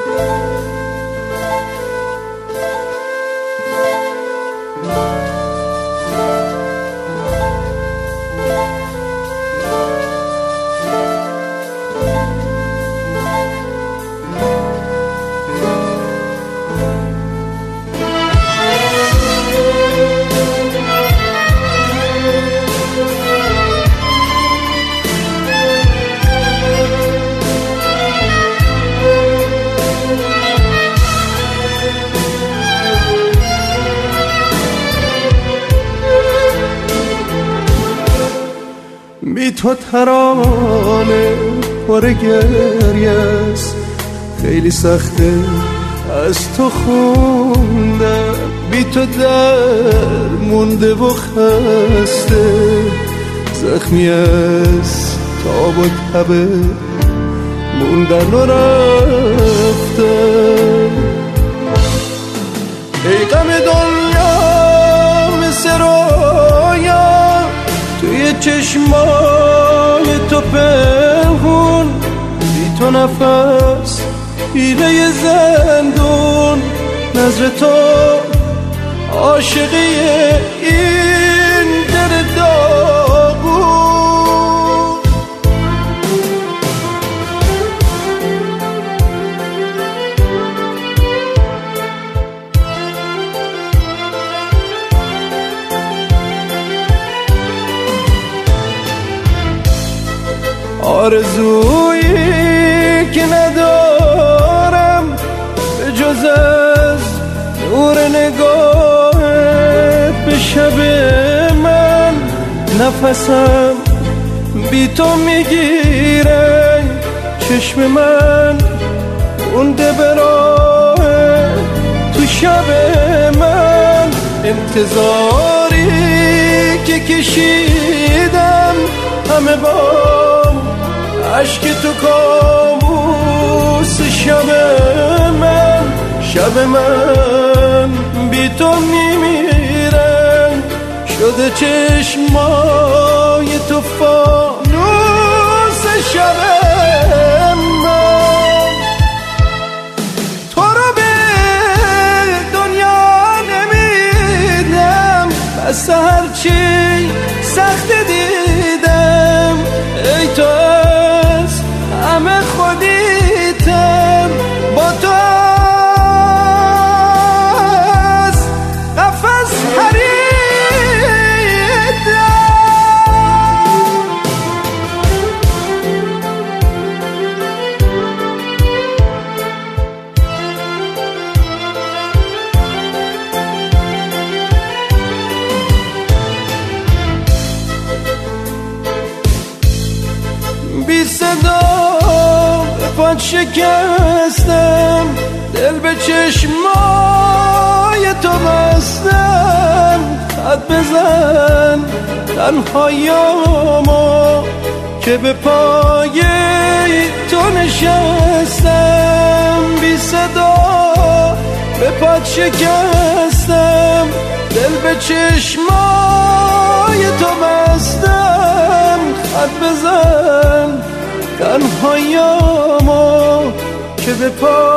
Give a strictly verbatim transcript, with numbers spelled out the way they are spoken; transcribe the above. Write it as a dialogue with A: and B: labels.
A: بی تو ترانه پر گریه است، خیلی سخته از تو خونده، بی تو در مونده و خسته، زخمی از تاب و تبه موندن و رفتن. ای غم دنیا مثل رویا توی چشمای تو پنهون، بی تو نفس حیله زندون، نظر تو عاشقی این دل داغون. آرزویی که ندارم به جز از نور نگاهت، به شب من نفسم بی تو میگیره، چشم من مونده به راه تو شب من. انتظاری که کشیدم همه با عشق تو کابوس، شب من شب من بی تو میمیره، شده چشمای تو فانوس شب من. تو رو به دنیا نمیدم، پس هرچی سخت دیدم، ای تو از همه خودیتم، با تو از قفس پریدم. بی صدا به پات شکستم، دل به چشمای تو بستم، خط بزن تنهاییامو که به پای تو نشستم. بی صدا به پات شکستم، دل به چشمای تو بستم، خط بزن تنهاییامو که به پای